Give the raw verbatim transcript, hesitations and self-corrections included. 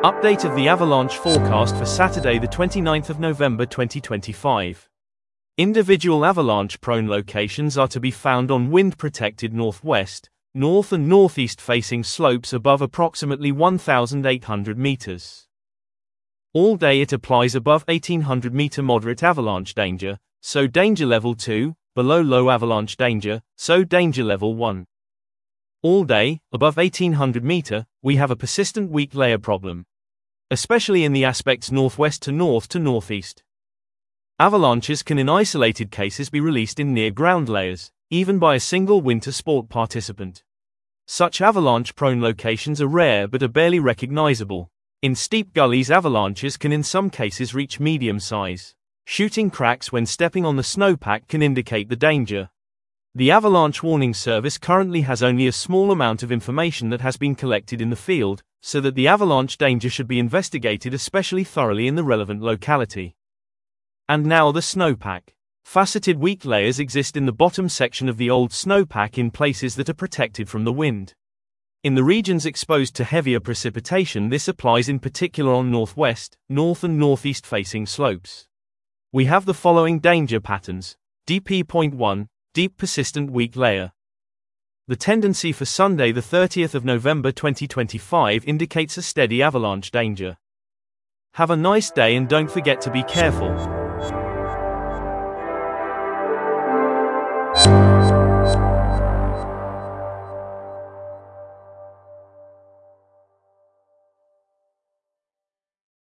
Update of the avalanche forecast for Saturday the twenty-ninth of November twenty twenty-five. Individual avalanche-prone locations are to be found on wind-protected northwest, north and northeast-facing slopes above approximately one thousand eight hundred meters. All day it applies above eighteen hundred meter moderate avalanche danger, so danger level two, below low avalanche danger, so danger level one. All day, above eighteen hundred meter, we have a persistent weak layer problem, especially in the aspects northwest to north to northeast. Avalanches can in isolated cases be released in near-ground layers, even by a single winter sport participant. Such avalanche-prone locations are rare but are barely recognizable. In steep gullies, avalanches can in some cases reach medium size. Shooting cracks when stepping on the snowpack can indicate the danger. The Avalanche Warning Service currently has only a small amount of information that has been collected in the field, so that the avalanche danger should be investigated especially thoroughly in the relevant locality. And now the snowpack. Faceted weak layers exist in the bottom section of the old snowpack in places that are protected from the wind. In the regions exposed to heavier precipitation, this applies in particular on northwest, north and northeast facing slopes. We have the following danger patterns. D P one, deep persistent weak layer. The tendency for Sunday the thirtieth of November twenty twenty-five indicates a steady avalanche danger. Have a nice day and don't forget to be careful.